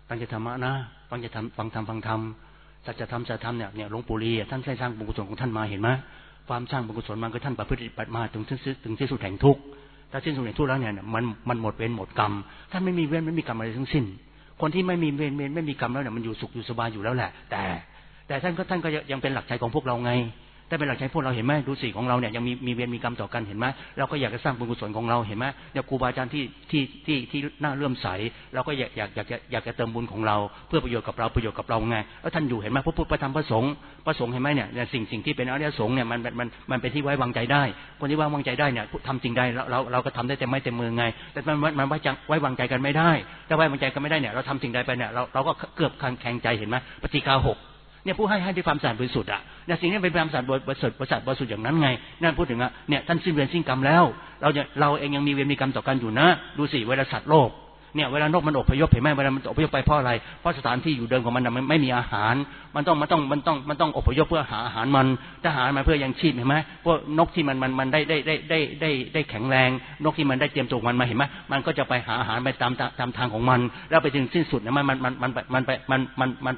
ตั้งใจธรรมะนะตั้งใจทำฟังธรรมสัจธรรมเนี่ยหลวงปู่ลีท่านได้สร้างบุญกุศลของท่านมาเห็นไหมความสร้างบุญกุศลมันก็ท่านประพฤติปฏิบัติมาถึงที่สุดแห่งทุกข์ถ้าสิ้นสุดแห่งทุกข์แล้วเนี่ยมันหมดเวรหมดกรรมท่านไม่มีเวรไม่มีกรรมอะไรทั้งสิ้นคนที่ไม่มีเวรไม่มีกรรมแล้วเนี่ยมันอยู่สุขอยู่สบายอยู่แล้วแหละแต่ท่านก็ยังเป็นหลักใจของพวกเราไงได้เป็นหลักใจพวกเราเห็นไหมดูสิของเราเนี่ยยังมีเวรมีกรรมต่อกันเห็นไหมเราก็อยากจะสร้างบุญกุศลของเราเห็นไหมเนี่ยครูบาอาจารย์ที่น่าเลื่อมใสเราก็อยากจะเติมบุญของเราเพื่อประโยชน์กับเราไงแล้วท่านอยู่เห็นไหมพระพุทธพระธรรมพระสงฆ์เห็นไหมเนี่ยสิ่งที่เป็นอริยสงฆ์เนี่ยมันเป็นที่ไว้วางใจได้คนที่ไว้วางใจได้เนี่ยทำสิ่งใดเราก็ทำได้เต็มไม้เต็มมือไงแต่มันไว้วางใจกันไม่ได้ถ้าไว้วางใจกันไม่ได้เนี่ยเราทำสิ่งใดไปเนี่ยเราก็เกือบแข่งใจเห็นไหมปฏิฆาหกเนี่ยผู้ให้ด้วยความสะอาดบริสุทธิ์อ่ะเนี่ยสิ่งนี้เป็นความสะอาดบริสุทธิ์อย่างนั้นไงนั่นพูดถึงอ่ะเนี่ยท่านสิ้นเวรสิ้นกรรมแล้วเราเองยังมีเวรมีกรรมต่อกันอยู่นะดูสิเวลาสัตว์โลกเนี่ยเวลานกมันอพยพเห็นไหมเวลามันอพยพไปเพราะอะไรเพราะสถานที่อยู่เดิมของมันไม่มีอาหารมันต้องอพยพเพื่อหาอาหารมันถ้าหามาเพื่อยังชีพเห็นไหมพวกนกที่มันได้แข็งแรงนกที่มันได้เตรียมตัวมันมาเห็นไหมมันก็จะไปหาอาหารไปตามทางของมันแล้วไปถึงสิ้นสุดเนี่ยมัน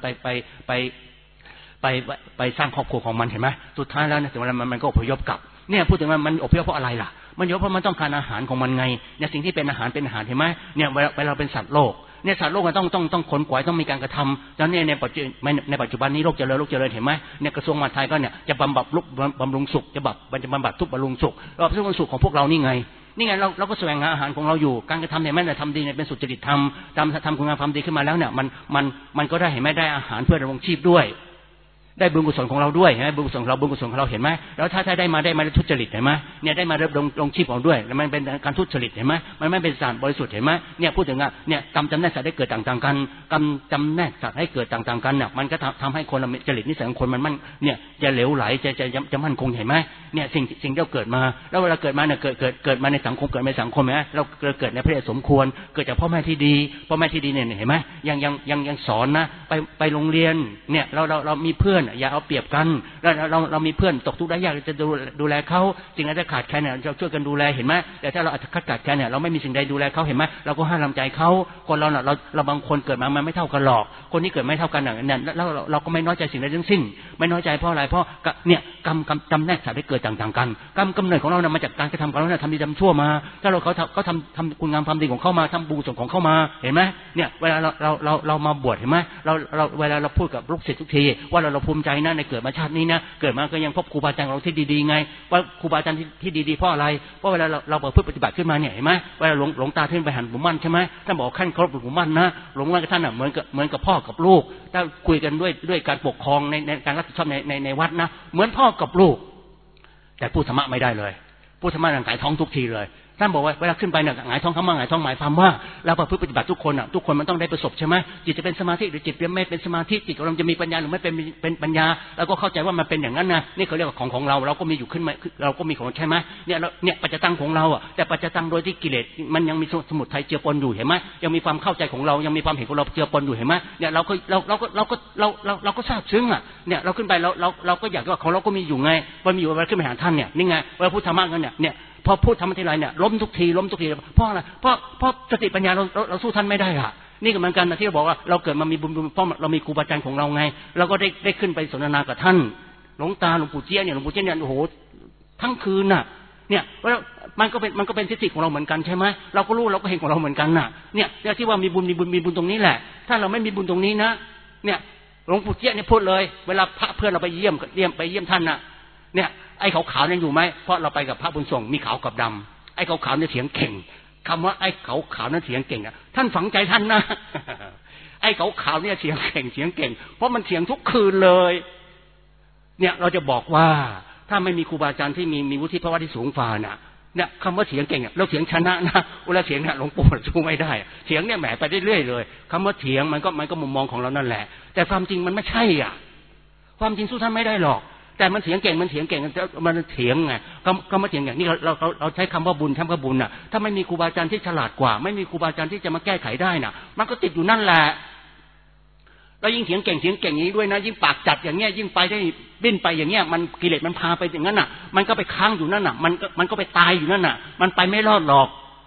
ไปสร้างครอบครัวของมันเห็นไหมสุดท้ายแล้วเนี่ยถึงเวลามันก็อพยพกลับเนี่ยพูดถึงว่ามันอพยพเพราะอะไรล่ะมันอพยพเพราะมันต้องการอาหารของมันไงเนี่ยสิ่งที่เป็นอาหารเห็นไหมเนี่ยเวลาเป็นสัตว์โลกเนี่ยสัตว์โลกมันต้องขนขวายต้องมีการกระทำแล้วเนี่ยในปัจจุบันนี้โลกเจริญเห็นไหมเนี่ยกระทรวงมหาดไทยก็เนี่ยจะบำรุงสุขจะบำบัดทุกข์บำรุงสุขเราทุกข์บำรุงสุขของพวกเรานี่ไงเราก็แสวงหาอาหารของเราอยู่การกระทำเนี่ยแม้แต่ทำดีเนี่ยเป็นสุจริตธรรมทำคุณงามความดีขึ้นมาแล้วเนี่ยมันก็ได้เห็นไหมได้อาหารเพื่อดำรงชีพด้วยได้บุญกุศลของเราด้วยนะบุญกุศลของเราเห็นไหมแล้วถ้าได้มาทุจริตเห็นไหมเนี่ยได้มาเริ่มลงชีพของด้วยแล้วมันเป็นการทุจริตเห็นไหมมันไม่เป็นสารบริสุทธิ์เห็นไหมเนี่ยพูดถึงอ่ะเนี่ยกรรมจำแนกสัตว์ได้เกิดต่างๆกันกรรมจำแนกสัตว์ให้เกิดต่างๆกันเนี่ยมันก็ทำให้คนจริตนิสัยของคนมันเนี่ยจะเหลวไหลจะมั่นคงเห็นไหมเนี่ยสิ่งที่เราเกิดมาแล้วเวลาเกิดมาเนี่ยเกิดมาในสังคมเกิดในสังคมไหมเราเกิดในประเทศสมควรเกิดจากพ่อแม่ที่ดีเนี่ยเห็นไหมยังสอนนะไปโรงเรียนเนี่ยเรามีเพื่อนอย่าเอาเปรียบกันแล้วเรามีเพื่อนตกทุกข์ได้ยากจะดูแลเขาสิ่งใดจะขาดแคลนเนี่ยเราช่วยกันดูแลเห็นไหมแต่ถ้าเราขาดแคลนเนี่ยเราไม่มีสิ่งใดดูแลเขาเห็นไหมเราก็ห้ามใจเขาคนเราบางคนเกิดมามันไม่เท่ากันหรอกคนที่เกิดไม่เท่ากันเนี่ยแล้วเราก็ไม่น้อยใจสิ่งใดทั้งสิ้นไม่น้อยใจเพราะอะไรเพราะเนี่ยกรรมจำแนกสัตว์ได้เกิดต่างๆกันกำเนิดของเราเนี่ยมาจากการกระทำของเราเนี่ยทำดีทำชั่วมาถ้าเขาทำคุณงามความดีของเขามาทำบุญกุศลของเขามาเห็นไหมเนี่ยเวลาเรามาบวชเห็นไหมเราเวลาเราพูดกับลูกศิษย์ทุกทีว่าเราภูมิใจนะในเกิดมาชาตินี้นะเกิดมาก็ยังพบครูบาอาจารย์เราที่ดีๆไงว่าครูบาอาจารย์ที่ดีๆเพราะอะไรเพราะเวลาเราประพฤติปฏิบัติขึ้นมาเนี่ยเห็นไหมเวลาหลวงตาท่านไปหันหลวงมั่นใช่ไหมท่านบอกขั้นเคารพหลวงมั่นนะหลวงมั่นกับท่านเหมือนกับพ่อกับลูกถ้าคุยกันด้วยการปกครองในการรับผิดชอบในวัดนะเหมือนพ่อกับลูกแต่พูดธรรมะไม่ได้เลยพูดธรรมะหงายท้องทุกทีเลยท่านบอกว่าเวลาขึ้นไปเนี่ยหงายท้องคำว่าหงายท้องหมายความว่าเราประพฤติปฏิบัติทุกคนมันต้องได้ประสบใช่ไหมจิตจะเป็นสมาธิหรือจิตไม่เป็นสมาธิจิตของเราจะมีปัญญาหรือไม่เป็นปัญญาแล้วก็เข้าใจว่ามันเป็นอย่างนั้นนะนี่เขาเรียกว่าของเราก็มีอยู่ขึ้นมาเราก็มีของใช่ไหมเนี่ยปัจจตังของเราแต่ปัจจตังโดยที่กิเลสมันยังมีสมุทัยเจือปนอยู่เห็นไหมยังมีความเข้าใจของเรายังมีความเห็นของเราเจือปนอยู่เห็นไหมเนี่ยเราก็ทราบซึ้งเนี่ยเราขึ้นไปเราก็อยากว่าของเราก็มีอยู่ไงมันมีอยู่เวลาขึ้นไปหาท่านเนี่ยนี่ไงเวลาพูดธรรมะกันเนี่ยพอพูดธรรมะทีไรเนี่ยล้มทุกทีเพราะอะไรเพราะสติปัญญาเราสู้ท่านไม่ได้ค่ะนี่ก็เหมือนกันนะที่เราบอกว่าเราเกิดมามีบุญเพราะเรามีครูบาอาจารย์ของเราไงเราก็ได้ขึ้นไปสนทนากับท่านหลวงตาหลวงปู่เจี๊ยเนี่ยโอ้โหทั้งคืนน่ะเนี่ยแล้วมันก็เป็นทิฏฐิของเราเหมือนกันใช่ไหมเราก็รู้เราก็เห็นของเราเหมือนกันน่ะเนี่ยที่ว่ามีบุญตรงนี้แหละถ้าเราไม่มีบุญตรงนี้นะเนี่ยหลวงปู่เจี๊ยเนี่ยพูดเลยเวลาพระเพื่อนเราไปเยี่ยมท่านน่ะเนี่ยไอ้ขาวๆยังอยู่ไหมเพราะเราไปกับพระบุญส่งมีขาวกับดำไอ้ขาวๆเนี่ยเสียงเก่งคำว่าไอ้ขาวๆนั้นเสียงเก่งท่านฝังใจท่านนะ ไอ้ขาวๆเนี่ยเสียงเก่งเพราะมันเสียงทุกคืนเลยเนี่ยเราจะบอกว่าถ้าไม่มีครูบาอาจารย์ที่มีวุฒิภาวะที่สูงฝ่าน่ะเนี่ยคำว่าเสียงเก่งเราเสียงชนะนะเวลาเสียงเนี่ยหลวงปู่สู้ไม่ได้เสียงเนี่ยแหมไปเรื่อยเลยคำว่าเถียงมันก็มุมมองของเรานั่นแหละแต่ความจริงมันไม่ใช่ความจริงสู้ท่านไม่ได้หรอกแต่มันเถียงเก่งมันเถียงไงก็มาเถียงอย่างนี้เราใช้คำว่าบุญน่ะถ้าไม่มีครูบาอาจารย์ที่ฉลาดกว่าไม่มีครูบาอาจารย์ที่จะมาแก้ไขได้น่ะมันก็ติดอยู่นั่นแหละแล้วยิ่งเถียงเก่งอย่างนี้ด้วยนะยิ่งปากจัดอย่างเงี้ยยิ่งไปได้ดิ้นไปอย่างเงี้ยมันกิเลสมันพาไปอย่างนั้นน่ะมันก็ไปค้างอยู่นั่นน่ะมันก็ไปตายอยู่นั่นน่ะมันไปไม่รอดหรอก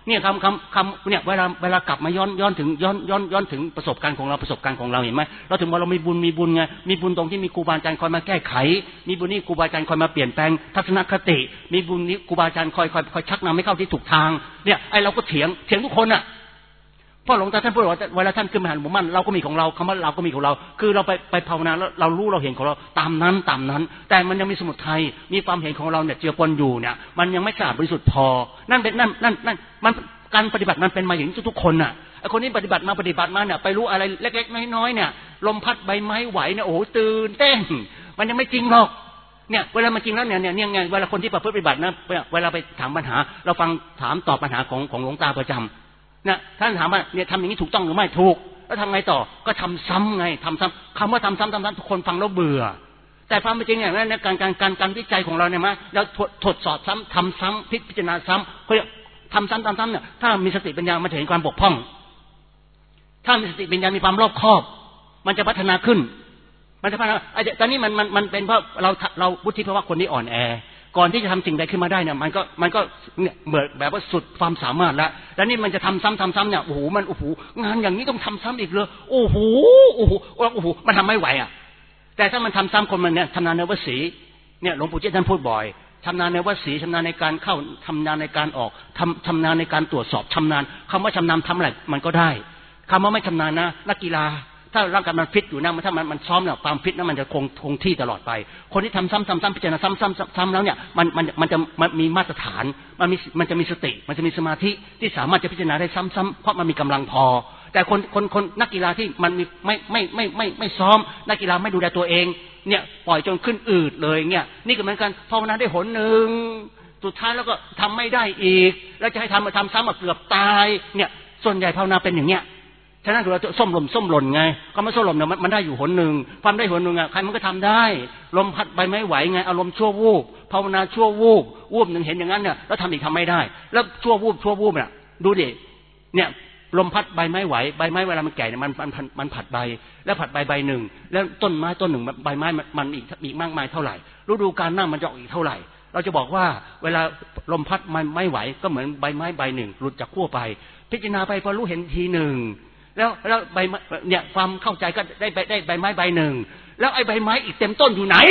เนี่ยคำเนี่ยเวลากลับมาย้อนถึงประสบการณ์ของเราเห็นไหมเราถึงว่าเรามีบุญไงมีบุญตรงที่มีครูบาอาจารย์คอยมาแก้ไขมีบุญนี่ครูบาอาจารย์คอยมาเปลี่ยนแปลงทัศนคติมีบุญนี้ครูบาอาจารย์คอยชักนำให้เข้าที่ถูกทางเนี่ยไอเราก็เถียงทุกคนอ่ะพ่อหลวงตาท่านพูดว่าเวลาท่านขึ้นมาหันหมู่มั่นเราก็มีของเราคำว่าเราก็มีของเราคือเราไปภาวนาแล้วเรารู้เราเห็นของเราตามนั้นแต่มันยังมีสมุทัยมีความเห็นของเราเนี่ยเจือปนอยู่เนี่ยมันยังไม่สะอาดบริสุทธิ์พอนั่นมันการปฏิบัติมันเป็นมาอย่างนี้ทุกคนน่ะไอ้คนนี้ปฏิบัติมาเนี่ยไปรู้อะไรเล็กๆน้อยๆเนี่ยลมพัดใบไม้ไหวเนี่ยโอ้โหตื่นเต้นมันยังไม่จริงหรอกเนี่ยเวลามันจริงแล้วเนี่ยไงเวลาคนที่ปฏิบัตินะเวลาไปถามปัญหาเราฟังถามตอบปัญหาของหลวงตาประจำนะท่านถามว่าเนี่ยทำอย่างนี้ถูกต้องหรือไม่ถูกแล้วทำไงต่อก็ทำซ้ำไงทำซ้ำคำว่าทำซ้ำทุกคนฟังแล้วเบื่อแต่ความเป็นจริงอย่างนั้นการวิจัยของเราเนี่ยมั้ยเราทดสอบซ้ำทำซ้ำพิจารณาซ้ำเขาทำซ้ำเนี่ยถ้ามีสติปัญญามันจะเห็นความบกพร่องถ้ามีสติปัญญามีความรอบคอบมันจะพัฒนาขึ้นมันจะพัฒนาตอนนี้มันเป็นเพราะเราวุฒิภาวะคนที่อ่อนแอก่อนที่จะทำสิ่งใดขึ้นมาได้เนี่ยมันก็เนี่ยเหมือนแบบว่าสุดความสามารถแล้วนี่มันจะทำซ้ำเนี่ยโอ้โหงานอย่างนี้ต้องทำซ้ำอีกเลยโอ้โหมันทำไม่ไหวอ่ะแต่ถ้ามันทำซ้ำคนมันเนี่ยชำนาญในวสีเนี่ยหลวงปู่เจ้าท่านพูดบ่อยชำนาญในวสีชำนาญในการเข้าชำนาญในการออกชำนาญในการตรวจสอบชำนาญคำว่าชำนาญทำอะไรมันก็ได้คำว่าไม่ชำนาญนะนักกีฬาถ้าร่างกายมันฟิตอยู่นะถ้ามันซ้อมเนี่ยความฟิตนั้นมันจะคงที่ตลอดไปคนที่ทำซ้ำพิจารณาซ้ำแล้วเนี่ยมันจะมีมาตรฐานมันจะมีสติมันจะมีสมาธิที่สามารถจะพิจารณาได้ซ้ำเพราะมันมีกำลังพอแต่คนนักกีฬาที่มันไม่ซ้อมนักกีฬาไม่ดูแลตัวเองเนี่ยปล่อยจนขึ้นอืดเลยเนี่ยนี่ก็เหมือนกันภาวนาได้หนหนึ่งสุดท้ายแล้วก็ทำไม่ได้อีกแล้วจะให้ทำซ้ำเกือบตายเนี่ยส่วนใหญ่ภาวนาเป็นอย่างเนี้ยฉะนั้นเราส้มหล่นไงก็ไม่ส้มหล่นเนี่ยมันได้อยู่หนหนึ่งความได้หนหนึ่งอ่ะใครมันก็ทำได้ลมพัดใบไม้ไหวไงอารมณ์ชั่ววูบภาวนาชั่ววูบหนึ่งเห็นอย่างนั้นเนี่ยแล้วทำอีกทำไม่ได้แล้วชั่ววูบเนี่ยดูดิเนี่ยลมพัดใบไม้ไหวใบไม้เวลามันแก่เนี่ยมันผัดใบแล้วผัดใบหนึ่งแล้วต้นไม้ต้นหนึ่งใบไม้มันอีกมากมายเท่าไหร่ฤดูกาลหน้ามันจะออกอีกเท่าไหร่เราจะบอกว่าเวลาลมพัดไม่ไหวก็เหมือนใบไม้ใบหนึ่งหลุดจากขั้วไปพิจารณาไปพอรู้เห็นทีหนึ่งแล้วใบเนี่ยความเข้าใจก็ได้ใบไม้ใบหนึ่งแล้วไอ้ใบไม้อีกเต็มต้นอยู่ไหน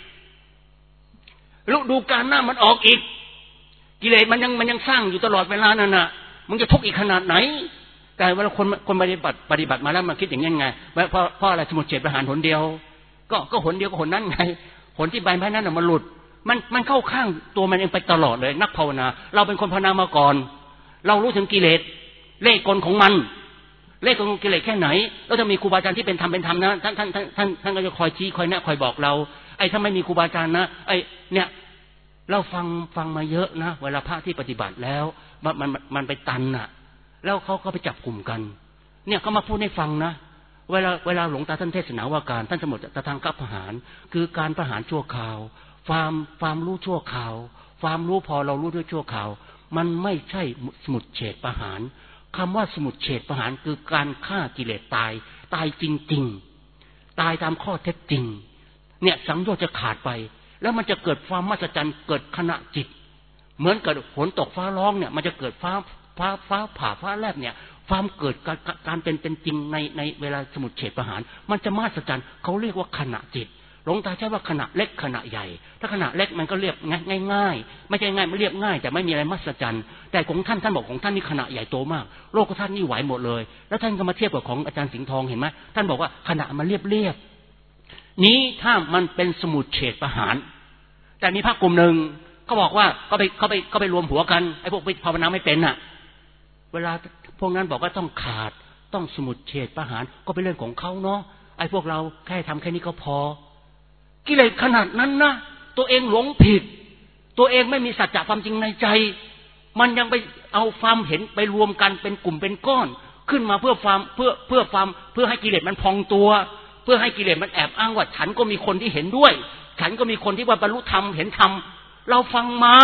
ฤดูกาลหน้ามันออกอีกกิเลสมันยังสร้างอยู่ตลอดเวลานั่นน่ะมันจะทุกข์อีกขนาดไหนแต่เวลาคนปฏิบัติมาแล้วมันคิดอย่างนี้ไงเพราะอะไรสมุทเฉทประหารหนเดียวก็หนเดียวก็หนนั้นไงหนที่ใบไม้นั้นน่ะมันหลุดมันเข้าข้างตัวมันเองไปตลอดเลยนักภาวนาเราเป็นคนภาวนามาก่อนเรารู้ถึงกิเลสเล่ห์กลของมันเล่ห์กลของกิเลสแค่ไหนแล้วถ้ามีครูบาอาจารย์ที่เป็นธรรมนะท่านก็จะคอยชี้คอยแนะคอยบอกเราไอ้ถ้าไม่มีครูบาอาจารย์นะไอ้เนี่ยเราฟังมาเยอะนะเวลาพระที่ปฏิบัติแล้วมันไปตันน่ะแล้วเขาก็ไปจับกลุ่มกันเนี่ยเขามาพูดให้ฟังนะเวลาหลวงตาท่านเทศนาว่าการท่านสมุทรทางกับประหารคือการประหารชั่วคราวความรู้ชั่วคราวความรู้พอเรารู้ด้วยชั่วคราวมันไม่ใช่สมุทเฉทประหารคำว่าสมุทเฉทประหารคือการฆ่ากิเลสตายจริงๆตายตามข้อเท็จจริงเนี่ยสังโยชน์จะขาดไปแล้วมันจะเกิดความมหัศจรรย์เกิดขณะจิตเหมือนกับฝนตกฟ้าร้องเนี่ยมันจะเกิดฟ้าผ่าฟ้าแลบเนี่ยความเกิดการเป็นจริงในเวลาสมุทเฉทประหารมันจะมหัศจรรย์เขาเรียกว่าขณะจิตหลวงตาใช้ว่าขณะเล็กขณะใหญ่ถ้าขณะเล็กมันก็เรียบง่ายไม่ใช่ง่ายไม่เรียบง่ายแต่ไม่มีอะไรมหัศจรรย์แต่ของท่านบอกของท่านนี่ขณะใหญ่โตมากโลกท่านนี่ไหวหมดเลยแล้วท่านก็มาเทียบกับของอาจารย์สิงห์ทองเห็นไหมท่านบอกว่าขณะมันเรียบนี้ถ้ามันเป็นสมุทเฉทประหารแต่มีพรรคกลุ่มหนึ่งเขาบอกว่าเขาไปรวมหัวกันไอ้พวกภาวนาไม่เป็นน่ะเวลาพวกนั้นบอกว่าต้องขาดต้องสมุทเฉทประหารก็เป็นเรื่องของเขาเนาะไอ้พวกเราแค่ทำแค่นี้ก็พอกิเลสขนาดนั้นนะตัวเองหลงผิดตัวเองไม่มีสัจจะความจริงในใจมันยังไปเอาความเห็นไปรวมกันเป็นกลุ่มเป็นก้อนขึ้นมาเพื่อให้กิเลสมันพองตัวเพื่อให้กิเลสมันแอบอ้างว่าฉันก็มีคนที่เห็นด้วยฉันก็มีคนที่ว่าบรรลุธรรมเห็นธรรมเราฟัง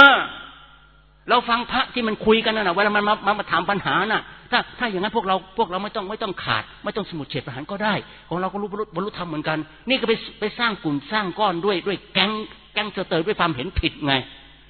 พระที่มันคุยกันน่ะเวลามันมาถามปัญหาน่ะถ้าอย่างนั้นพวกเราไม่ต้องขาดไม่ต้องสมุทเฉทประหารก็ได้ของเราก็รู้บรรลุธรรมเหมือนกันนี่ก็ไปสร้างกลุ่มสร้างก้อนด้วยแก๊งเตอร์ด้วยความเห็นผิดไง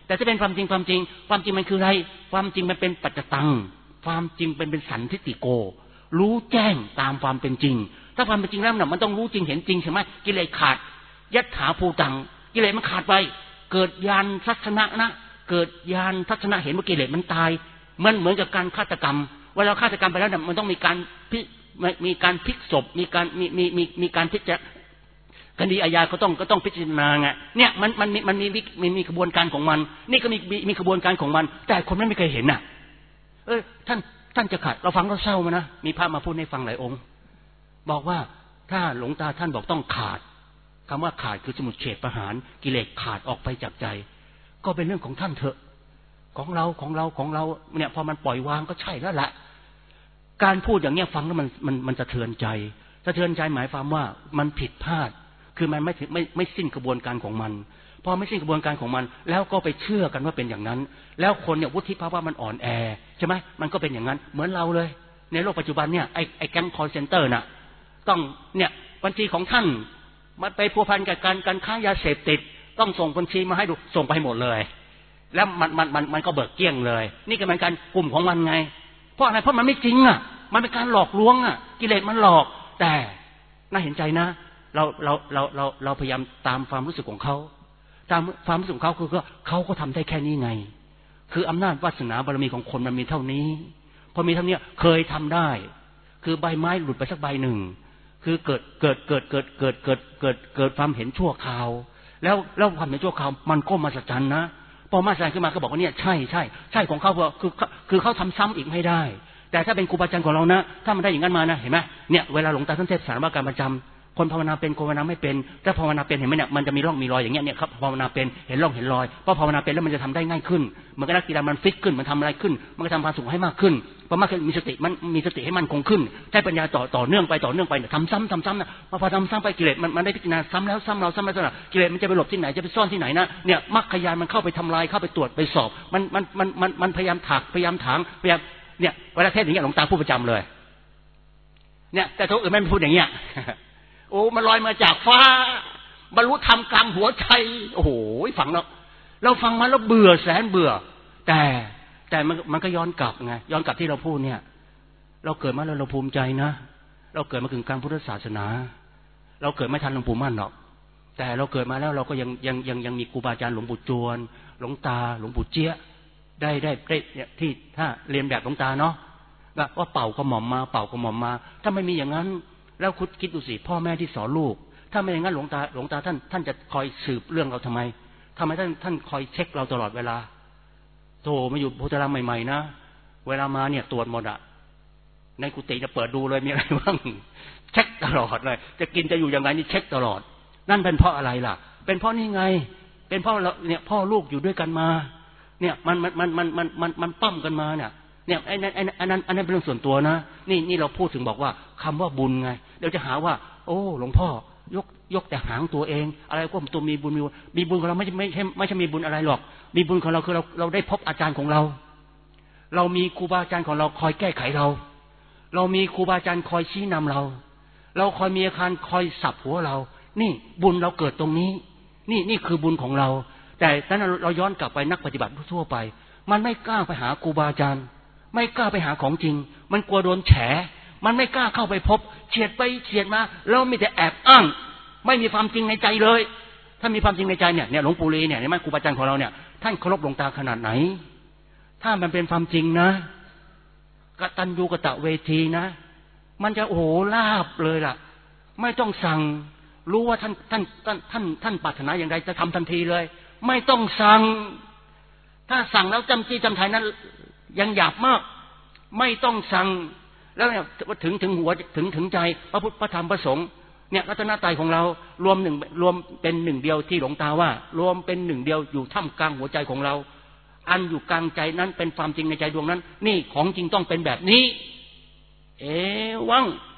แต่ถ้าเป็นความจริงมันคืออะไรความจริงมันเป็นปัจจตังความจริงเป็นสันทิฏฐิโกรู้แจ้งตามความเป็นจริงถ้าความเป็นจริงแล้วมันต้องรู้จริงเห็นจริงใช่ไหมกิเลสขาดยัตถาภูตังกิเลสมันขาดไปเกิดญาณทัศนะนะเกิดญาณทัศนะเห็นว่ากิเลสมันตายมันเหมือนกับการฆาตกรรมเวลาฆาตกรรมไปแล้วมันต้องมีการพลิกศพมีการพิจารณาคดีอาญาก็ต้องพิจารณาไงเนี่ยมันมีกระบวนการของมันนี่ก็มีกระบวนการของมันแต่คนไม่เคยเห็นน่ะท่านจะขาดเราฟังก็เศร้ามานะมีพระมาพูดให้ฟังหลายองค์บอกว่าถ้าหลวงตาท่านบอกต้องขาดคำว่าขาดคือสมุทเฉทประหารกิเลสขาดออกไปจากใจก็เป็นเรื่องของท่านเถอะของเราเนี่ยพอมันปล่อยวางก็ใช่แล้วแหละการพูดอย่างเนี้ยฟังแล้วมันสะเทือนใจหมายความว่ามันผิดพลาดคือมันไม่สิ้นกระบวนการของมันพอไม่สิ้นกระบวนการของมันแล้วก็ไปเชื่อกันว่าเป็นอย่างนั้นแล้วคนเนี่ยวุฒิภาวะมันอ่อนแอใช่ไหมมันก็เป็นอย่างนั้นเหมือนเราเลยในโลกปัจจุบันเนี่ยไอ้แก๊งคอลเซ็นเตอร์น่ะต้องเนี่ยบัญชีของท่านมันไปพัวพันกับการค้ายาเสพติดต้องส่งบัญชีมาให้ดูส่งไปหมดเลยแล้วมันก็เบิกเกลี้ยงเลยนี่ก็เป็นการกลุ่มของมันไงเพราะอะไรเพราะมันไม่จริงอ่ะมันเป็นการหลอกลวงอ่ะกิเลสมันหลอกแต่น่าเห็นใจนะเราพยายามตามความรู้สึกของเขาตามความรู้สึกของเขาคือเขาก็ทำได้แค่นี้ไงคืออำนาจวาสนาบารมีของคนมันมีเท่านี้พอมีเท่านี้เคยทำได้คือใบไม้หลุดไปสักใบหนึ่งคือเกิดความเห็นชั่วคราวแล้วความเห็นชั่วคราวมันก็มหัศจรรย์นะพอมหัศจรรย์ขึ้นมาก็บอกว่าเนี่ยใช่ของเขาคือเขาทำซ้ำอีกไม่ได้แต่ถ้าเป็นครูบาอาจารย์ของเรานะถ้ามันได้อย่างนั้นมานะเห็นไหมเนี่ยเวลาหลวงตาท่านเทศน์สารว่าการประจำคนภาวนาเป็นคนภาวนาไม่เป็นถ้าภาวนาเป็นเห็นไหมเนี่ยมันจะมีร่องมีรอยอย่างเงี้ยเนี่ยครับภาวนาเป็นเห็นร่องเห็นรอยเพราะภาวนาเป็นแล้วมันจะทำได้ง่ายขึ้นมันก็นักกีฬามันฟิตขึ้นมันทำอะไรขึ้นมันก็ทำความสุขให้มากขึ้นพอมากขึ้นมีสติให้มันคงขึ้นใช้ปัญญาต่อเนื่องไปทำซ้ำนะพอทำซ้ำไปกิเลสมันได้พิจารณาซ้ำแล้วซ้ำเราซ้ำแล้วกิเลสมันจะไปหลบที่ไหนจะไปซ่อนที่ไหนนะเนี่ยมรรคญาณมันเข้าไปทำลายเข้าไปตรวจไปสอบมันพยายามถักพยายามถางพยายามเนี่ยเวลาเทศน์อย่างเงี้ยหลวงตาพูดประจำเลยเนี่ยแต่ทุกอื่นไม่พูดอย่างเงี้ยโอ้มันลอยมาจากฟ้าบรรลุธรรมกลางหัวใจโอ้โหฟังแล้วเราฟังมาแล้วเบื่อแสนเบื่อแต่มันก็ย้อนกลับไงย้อนกลับที่เราพูดเนี่ยเราเกิดมาแล้วเราภูมิใจนะเราเกิดมาถึงกลางพุทธศาสนาเราเกิดไม่ทันหลวงปู่มั่นหรอกแต่เราเกิดมาแล้วเราก็ยังมีครูบาอาจารย์หลวงปู่จวนหลวงตาหลวงปู่เจี๊ยได้เนี่ยที่ถ้าเรียนแบบหลวงตาเนาะว่าเป่ากระหม่อมมาถ้าไม่มีอย่างนั้นแล้วคุณคิดดูสิพ่อแม่ที่สอนลูกถ้าไม่อย่างนั้นหลวงตาท่านจะคอยสืบเรื่องเราทำไมท่านคอยเช็คเราตลอดเวลาโธ่มาอยู่โพธิรัมใหม่ๆนะเวลามาเนี่ยตรวจหมดอะในกุฏิจะเปิดดูเลยมีอะไรบ้างเช็คตลอดเลยจะกินจะอยู่ยังไงนี่เช็คตลอดนั่นเป็นเพราะอะไรล่ะเป็นเพราะนี่ไงเป็นเพราะเราเนี่ยพ่อลูกอยู่ด้วยกันมาเนี่ยมันปั้มกันมาเนี่ยอันนั้นเป็นเรื่องส่วนตัวนะนี่เราพูดถึงบอกว่าคำว่าบุญไงเดี๋ยวจะหาว่าโอ้หลวงพ่อยกแต่หางตัวเองอะไรก็ตัวมีบุญของเราไม่ใช่มีบุญอะไรหรอกมีบุญของเราคือเราได้พบอาจารย์ของเรามีครูบาอาจารย์ของเราคอยแก้ไขเรามีครูบาอาจารย์คอยชี้นำเราคอยมีอาจารย์คอยสับหัวเรานี่บุญเราเกิดตรงนี้นี่คือบุญของเราแต่ถ้าเราย้อนกลับไปนักปฏิบัติทั่วไปมันไม่กล้าไปหาครูบาอาจารย์ไม่กล้าไปหาของจริงมันกลัวโดนแฉมันไม่กล้าเข้าไปพบเฉียดไปเฉียดมาแล้วมีแต่แอบอ้างไม่มีความจริงในใจเลยถ้ามีความจริงในใจเนี่ยหลวงปู่ลีเนี่ยนี่มันครูบาอาจารย์ของเราเนี่ยท่านเคารพหลวงตาขนาดไหนถ้ามันเป็นความจริงนะกตัญญูกตเวทีนะมันจะโอ้โหลาบเลยล่ะไม่ต้องสั่งรู้ว่าท่านปรารถนาอย่างไรจะทำทันทีเลยไม่ต้องสั่งถ้าสั่งแล้วจำจี้จำไทยนั้นยังหยาบมากไม่ต้องสั่งแล้วเนี่ยถึงหัวถึงใจพระพุทธพระธรรมพระสงฆ์เนี่ยรัตนตรัยของเรารวมเป็นหนึ่งเดียวที่หลวงตาว่ารวมเป็นหนึ่งเดียวอยู่ท่ามกลางหัวใจของเราอันอยู่กลางใจนั้นเป็นความจริงในใจดวงนั้นนี่ของจริงต้องเป็นแบบนี้วัง